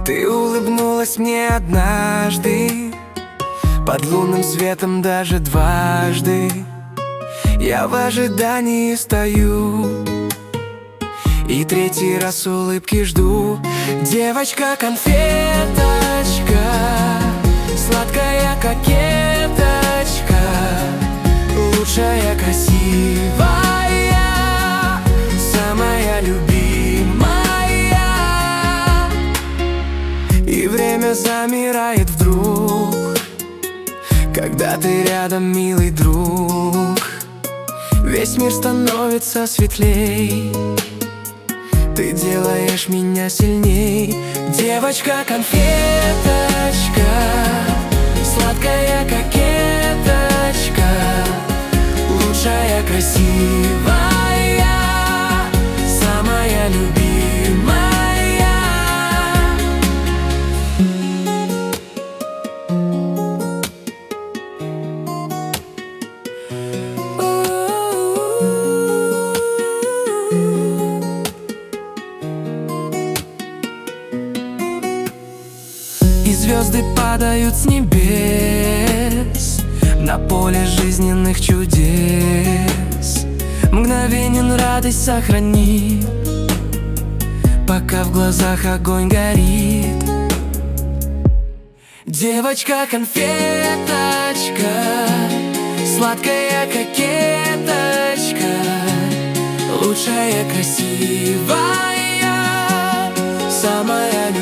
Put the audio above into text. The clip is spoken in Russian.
Ты улыбнулась мне однажды, под лунным светом даже дважды. Я в ожидании стою и третий раз улыбки жду. Девочка-конфеточка, сладкая кокеточка, лучшая, красивая, самая любимая. И время замирает вдруг, когда ты рядом, милый друг. Весь мир становится светлей, ты делаешь меня сильней. Девочка-конфеточка, сладкая кокеточка, лучшая, красивая, самая любимая. И звезды падают с небес на поле жизненных чудес. Мгновенен радость сохрани, пока в глазах огонь горит. Девочка-конфеточка, сладкая кокеточка, лучшая, красивая, самая любимая.